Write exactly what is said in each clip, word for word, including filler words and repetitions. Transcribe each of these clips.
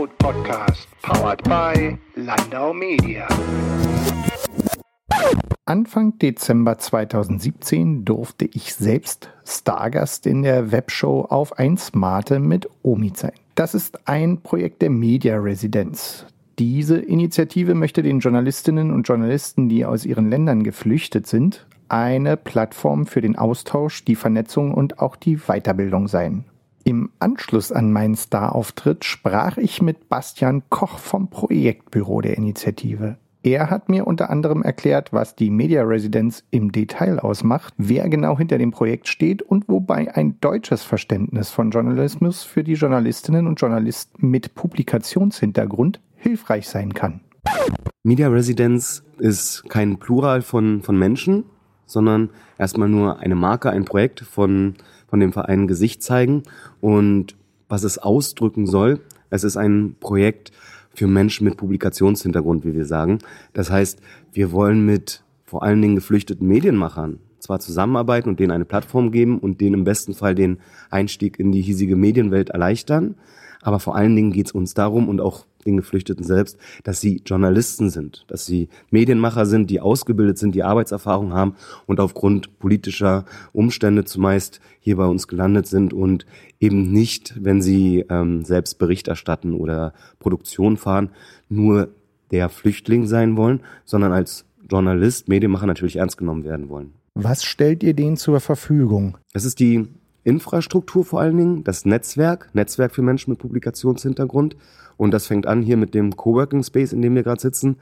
Food Podcast, powered by Landau Media. Anfang Dezember zweitausendsiebzehn durfte ich selbst Stargast in der Webshow Auf eins Mate mit Omid sein. Das ist ein Projekt der Media Residenz. Diese Initiative möchte den Journalistinnen und Journalisten, die aus ihren Ländern geflüchtet sind, eine Plattform für den Austausch, die Vernetzung und auch die Weiterbildung sein. Im Anschluss an meinen Star-Auftritt sprach ich mit Bastian Koch vom Projektbüro der Initiative. Er hat mir unter anderem erklärt, was die Media Residenz im Detail ausmacht, wer genau hinter dem Projekt steht und wobei ein deutsches Verständnis von Journalismus für die Journalistinnen und Journalisten mit Publikationshintergrund hilfreich sein kann. Media Residenz ist kein Plural von, von Menschen, sondern erstmal nur eine Marke, ein Projekt von, von dem Verein Gesicht zeigen. Und was es ausdrücken soll, es ist ein Projekt für Menschen mit Publikationshintergrund, wie wir sagen. Das heißt, wir wollen mit vor allen Dingen geflüchteten Medienmachern zwar zusammenarbeiten und denen eine Plattform geben und denen im besten Fall den Einstieg in die hiesige Medienwelt erleichtern. Aber vor allen Dingen geht es uns darum und auch den Geflüchteten selbst, dass sie Journalisten sind, dass sie Medienmacher sind, die ausgebildet sind, die Arbeitserfahrung haben und aufgrund politischer Umstände zumeist hier bei uns gelandet sind und eben nicht, wenn sie ähm, selbst Bericht erstatten oder Produktion fahren, nur der Flüchtling sein wollen, sondern als Journalist, Medienmacher natürlich ernst genommen werden wollen. Was stellt ihr denen zur Verfügung? Das ist die Infrastruktur vor allen Dingen, das Netzwerk, Netzwerk für Menschen mit Publikationshintergrund. Und das fängt an hier mit dem Coworking Space, in dem wir gerade sitzen.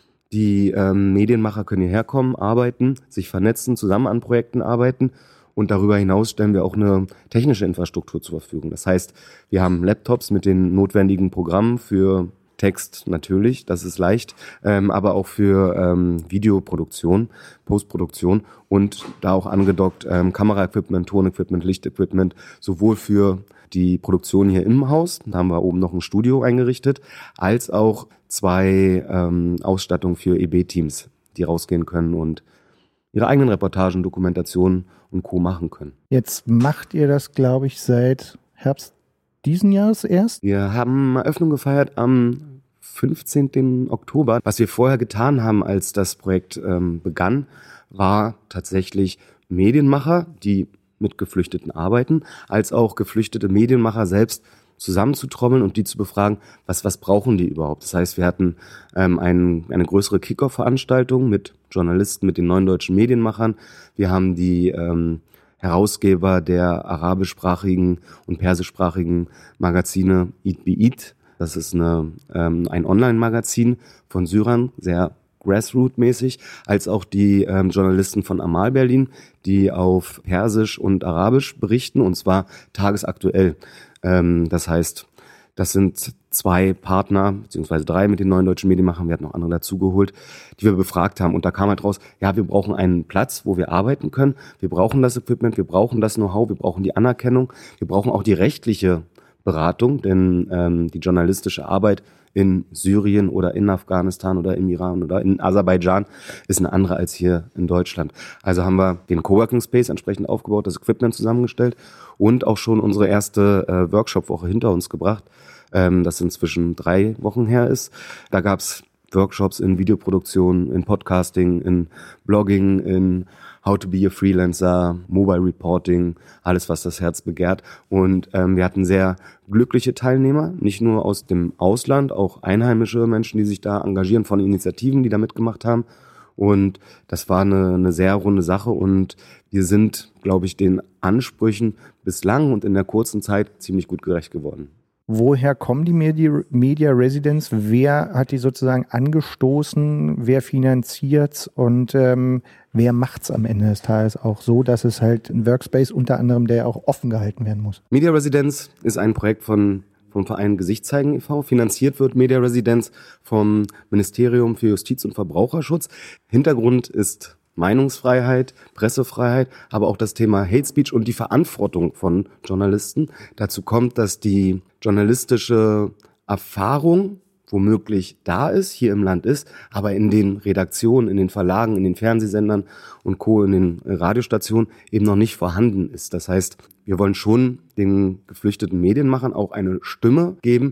Die ähm, Medienmacher können hierher kommen, arbeiten, sich vernetzen, zusammen an Projekten arbeiten. Und darüber hinaus stellen wir auch eine technische Infrastruktur zur Verfügung. Das heißt, wir haben Laptops mit den notwendigen Programmen für Text natürlich, das ist leicht, ähm, aber auch für ähm, Videoproduktion, Postproduktion und da auch angedockt ähm, Kameraequipment, Tonequipment, Lichtequipment, sowohl für die Produktion hier im Haus, da haben wir oben noch ein Studio eingerichtet, als auch zwei ähm, Ausstattungen für E B-Teams, die rausgehen können und ihre eigenen Reportagen, Dokumentationen und Co. machen können. Jetzt macht ihr das, glaube ich, seit Herbst diesen Jahres erst? Wir haben Eröffnung gefeiert am fünfzehnten Oktober. Was wir vorher getan haben, als das Projekt ähm, begann, war tatsächlich Medienmacher, die mit Geflüchteten arbeiten, als auch geflüchtete Medienmacher selbst zusammenzutrommeln und die zu befragen, was was brauchen die überhaupt. Das heißt, wir hatten ähm, ein, eine größere Kick-Off-Veranstaltung mit Journalisten, mit den neuen deutschen Medienmachern. Wir haben die ähm, Herausgeber der arabischsprachigen und persischsprachigen Magazine Eat Be Eat. Das ist eine, ähm, ein Online-Magazin von Syrern, sehr Grassroot-mäßig, als auch die ähm, Journalisten von Amal Berlin, die auf Persisch und Arabisch berichten, und zwar tagesaktuell. Ähm, das heißt, das sind zwei Partner, beziehungsweise drei mit den neuen deutschen Medienmachern, wir hatten noch andere dazugeholt, die wir befragt haben. Und da kam halt raus, ja, wir brauchen einen Platz, wo wir arbeiten können. Wir brauchen das Equipment, wir brauchen das Know-how, wir brauchen die Anerkennung, wir brauchen auch die rechtliche Beratung, denn ähm, die journalistische Arbeit in Syrien oder in Afghanistan oder im Iran oder in Aserbaidschan ist eine andere als hier in Deutschland. Also haben wir den Coworking Space entsprechend aufgebaut, das Equipment zusammengestellt und auch schon unsere erste äh, Workshop-Woche hinter uns gebracht, ähm, das inzwischen drei Wochen her ist. Da gab's Workshops in Videoproduktion, in Podcasting, in Blogging, in How to be a Freelancer, Mobile Reporting, alles, was das Herz begehrt. Und ähm, wir hatten sehr glückliche Teilnehmer, nicht nur aus dem Ausland, auch einheimische Menschen, die sich da engagieren, von Initiativen, die da mitgemacht haben. Und das war eine, eine sehr runde Sache und wir sind, glaube ich, den Ansprüchen bislang und in der kurzen Zeit ziemlich gut gerecht geworden. Woher kommen die Media, Media Residenz? Wer hat die sozusagen angestoßen? Wer finanziert und ähm, wer macht es am Ende des Tages auch so, dass es halt ein Workspace unter anderem, der auch offen gehalten werden muss? Media Residenz ist ein Projekt von vom Verein Gesicht zeigen e V Finanziert wird Media Residenz vom Ministerium für Justiz und Verbraucherschutz. Hintergrund ist Meinungsfreiheit, Pressefreiheit, aber auch das Thema Hate Speech und die Verantwortung von Journalisten. Dazu kommt, dass die journalistische Erfahrung womöglich da ist, hier im Land ist, aber in den Redaktionen, in den Verlagen, in den Fernsehsendern und Co., in den Radiostationen eben noch nicht vorhanden ist. Das heißt, wir wollen schon den geflüchteten Medienmachern auch eine Stimme geben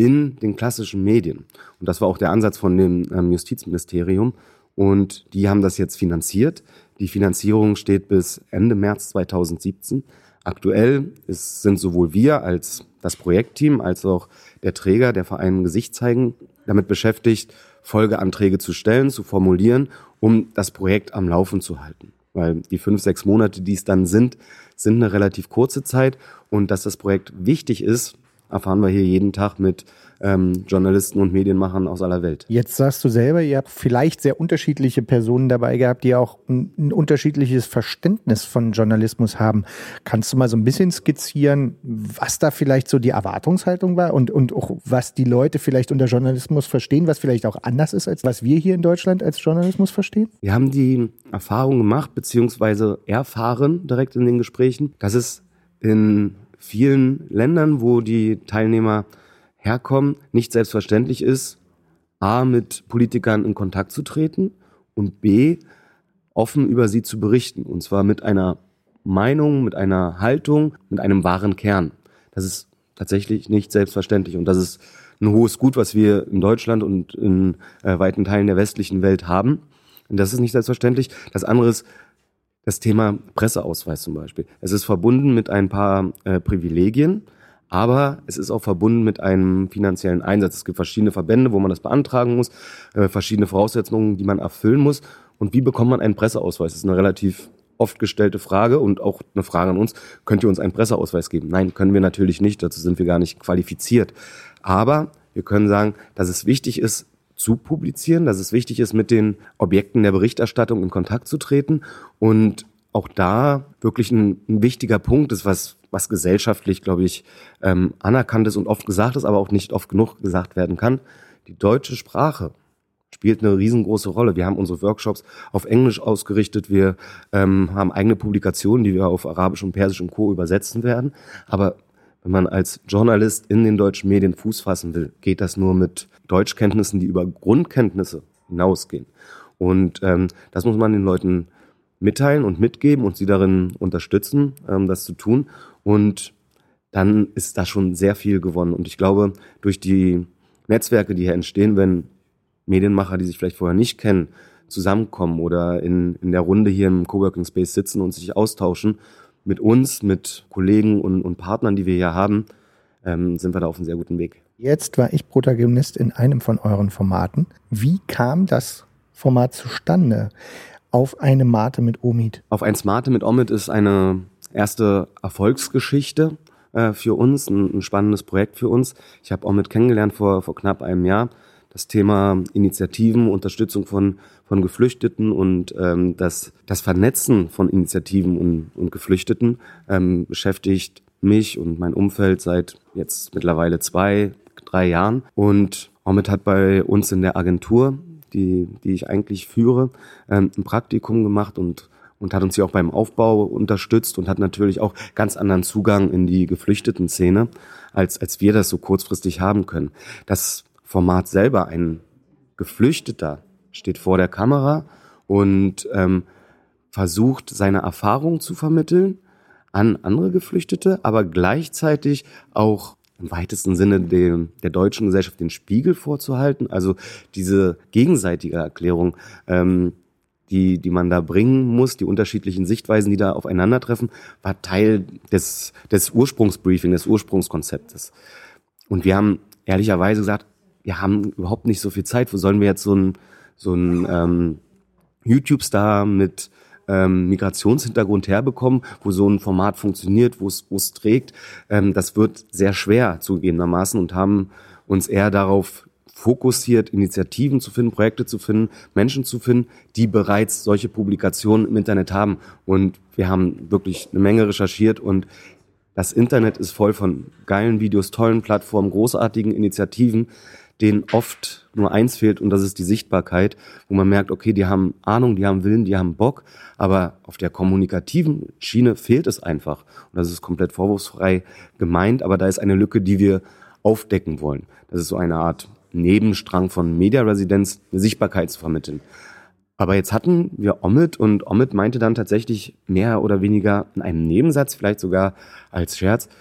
in den klassischen Medien. Und das war auch der Ansatz von dem ähm, Justizministerium. Und die haben das jetzt finanziert. Die Finanzierung steht bis Ende März zweitausendsiebzehn. Aktuell ist, sind sowohl wir als das Projektteam als auch der Träger, der Verein Gesicht zeigen, damit beschäftigt, Folgeanträge zu stellen, zu formulieren, um das Projekt am Laufen zu halten. Weil die fünf, sechs Monate, die es dann sind, sind eine relativ kurze Zeit. Und dass das Projekt wichtig ist, erfahren wir hier jeden Tag mit ähm, Journalisten und Medienmachern aus aller Welt. Jetzt sagst du selber, ihr habt vielleicht sehr unterschiedliche Personen dabei gehabt, die auch ein, ein unterschiedliches Verständnis von Journalismus haben. Kannst du mal so ein bisschen skizzieren, was da vielleicht so die Erwartungshaltung war und, und auch was die Leute vielleicht unter Journalismus verstehen, was vielleicht auch anders ist, als was wir hier in Deutschland als Journalismus verstehen? Wir haben die Erfahrung gemacht, beziehungsweise erfahren direkt in den Gesprächen, dass es in vielen Ländern, wo die Teilnehmer herkommen, nicht selbstverständlich ist, A, mit Politikern in Kontakt zu treten und B, offen über sie zu berichten. Und zwar mit einer Meinung, mit einer Haltung, mit einem wahren Kern. Das ist tatsächlich nicht selbstverständlich und das ist ein hohes Gut, was wir in Deutschland und in äh, weiten Teilen der westlichen Welt haben. Und das ist nicht selbstverständlich. Das andere ist das Thema Presseausweis zum Beispiel. Es ist verbunden mit ein paar äh, Privilegien, aber es ist auch verbunden mit einem finanziellen Einsatz. Es gibt verschiedene Verbände, wo man das beantragen muss, äh, verschiedene Voraussetzungen, die man erfüllen muss. Und wie bekommt man einen Presseausweis? Das ist eine relativ oft gestellte Frage und auch eine Frage an uns. Könnt ihr uns einen Presseausweis geben? Nein, können wir natürlich nicht. Dazu sind wir gar nicht qualifiziert. Aber wir können sagen, dass es wichtig ist, zu publizieren, dass es wichtig ist, mit den Objekten der Berichterstattung in Kontakt zu treten und auch da wirklich ein, ein wichtiger Punkt ist, was, was gesellschaftlich, glaube ich, ähm, anerkannt ist und oft gesagt ist, aber auch nicht oft genug gesagt werden kann. Die deutsche Sprache spielt eine riesengroße Rolle. Wir haben unsere Workshops auf Englisch ausgerichtet, wir ähm, haben eigene Publikationen, die wir auf Arabisch und Persisch und Co. übersetzen werden, aber wenn man als Journalist in den deutschen Medien Fuß fassen will, geht das nur mit Deutschkenntnissen, die über Grundkenntnisse hinausgehen. Und ähm, das muss man den Leuten mitteilen und mitgeben und sie darin unterstützen, ähm, das zu tun. Und dann ist da schon sehr viel gewonnen. Und ich glaube, durch die Netzwerke, die hier entstehen, wenn Medienmacher, die sich vielleicht vorher nicht kennen, zusammenkommen oder in, in der Runde hier im Coworking Space sitzen und sich austauschen, mit uns, mit Kollegen und, und Partnern, die wir hier haben, ähm, sind wir da auf einem sehr guten Weg. Jetzt war ich Protagonist in einem von euren Formaten. Wie kam das Format zustande auf eine Mate mit Omid? Auf eins Mate mit Omid ist eine erste Erfolgsgeschichte äh, für uns, ein, ein spannendes Projekt für uns. Ich habe Omid kennengelernt vor, vor knapp einem Jahr. Das Thema Initiativen, Unterstützung von, von Geflüchteten und ähm, das, das Vernetzen von Initiativen und, und Geflüchteten ähm, beschäftigt mich und mein Umfeld seit jetzt mittlerweile zwei, drei Jahren. Und Omid hat bei uns in der Agentur, die, die ich eigentlich führe, ähm, ein Praktikum gemacht und, und hat uns hier auch beim Aufbau unterstützt und hat natürlich auch ganz anderen Zugang in die Geflüchteten-Szene, als, als wir das so kurzfristig haben können. Das Format selber, ein Geflüchteter steht vor der Kamera und ähm, versucht, seine Erfahrung zu vermitteln an andere Geflüchtete, aber gleichzeitig auch im weitesten Sinne dem, der deutschen Gesellschaft den Spiegel vorzuhalten. Also diese gegenseitige Erklärung, ähm, die, die man da bringen muss, die unterschiedlichen Sichtweisen, die da aufeinandertreffen, war Teil des, des Ursprungsbriefings, des Ursprungskonzeptes. Und wir haben ehrlicherweise gesagt, wir haben überhaupt nicht so viel Zeit. Wo sollen wir jetzt so einen so einen, ähm, YouTube-Star mit ähm, Migrationshintergrund herbekommen, wo so ein Format funktioniert, wo es wo es trägt? Ähm, das wird sehr schwer zugegebenermaßen und haben uns eher darauf fokussiert, Initiativen zu finden, Projekte zu finden, Menschen zu finden, die bereits solche Publikationen im Internet haben. Und wir haben wirklich eine Menge recherchiert und das Internet ist voll von geilen Videos, tollen Plattformen, großartigen Initiativen, denen oft nur eins fehlt und das ist die Sichtbarkeit, wo man merkt, okay, die haben Ahnung, die haben Willen, die haben Bock, aber auf der kommunikativen Schiene fehlt es einfach. Und das ist komplett vorwurfsfrei gemeint, aber da ist eine Lücke, die wir aufdecken wollen. Das ist so eine Art Nebenstrang von Media Residenz, eine Sichtbarkeit zu vermitteln. Aber jetzt hatten wir Omid und Omid meinte dann tatsächlich mehr oder weniger in einem Nebensatz, vielleicht sogar als Scherz,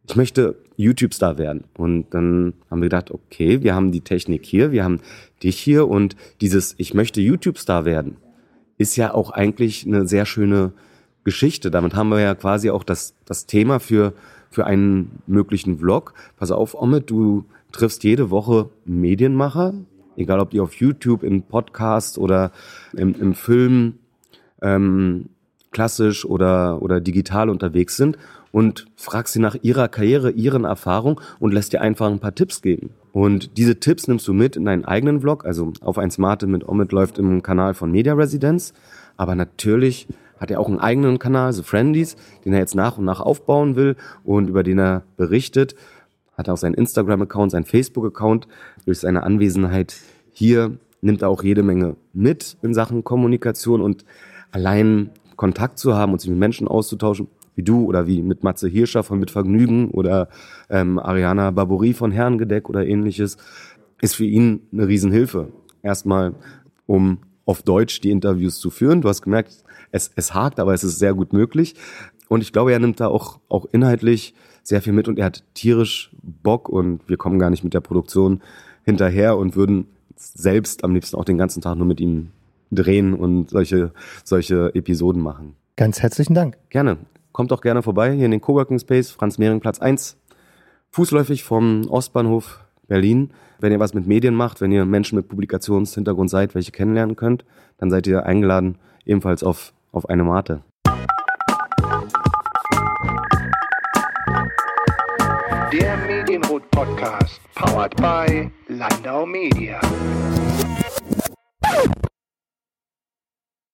ich möchte YouTube-Star werden. Und dann haben wir gedacht, okay, wir haben die Technik hier, wir haben dich hier und dieses ich möchte YouTube-Star werden ist ja auch eigentlich eine sehr schöne Geschichte. Damit haben wir ja quasi auch das, das Thema für, für einen möglichen Vlog. Pass auf, Omid, du triffst jede Woche Medienmacher, egal ob die auf YouTube, in Podcast oder im, im Film ähm, klassisch oder, oder digital unterwegs sind und fragst sie nach ihrer Karriere, ihren Erfahrungen und lässt dir einfach ein paar Tipps geben. Und diese Tipps nimmst du mit in deinen eigenen Vlog. Also auf eins Mate mit Omid läuft im Kanal von Media Residenz. Aber natürlich hat er auch einen eigenen Kanal, The Friendies, den er jetzt nach und nach aufbauen will und über den er berichtet. Hat auch seinen Instagram-Account, seinen Facebook-Account. Durch seine Anwesenheit hier nimmt er auch jede Menge mit in Sachen Kommunikation und allein Kontakt zu haben und sich mit Menschen auszutauschen, wie du oder wie mit Matze Hirscher von Mit Vergnügen oder ähm, Ariana Barbouri von Herrengedeck oder ähnliches, ist für ihn eine Riesenhilfe. Erstmal, um auf Deutsch die Interviews zu führen. Du hast gemerkt, es, es hakt, aber es ist sehr gut möglich. Und ich glaube, er nimmt da auch, auch inhaltlich sehr viel mit und er hat tierisch Bock und wir kommen gar nicht mit der Produktion hinterher und würden selbst am liebsten auch den ganzen Tag nur mit ihm drehen und solche, solche Episoden machen. Ganz herzlichen Dank. Gerne. Kommt doch gerne vorbei, hier in den Coworking Space, Franz-Mehring-Platz eins, fußläufig vom Ostbahnhof Berlin. Wenn ihr was mit Medien macht, wenn ihr Menschen mit Publikationshintergrund seid, welche kennenlernen könnt, dann seid ihr eingeladen, ebenfalls auf, auf eine Mate. Der Medienrot-Podcast, powered by Landau Media.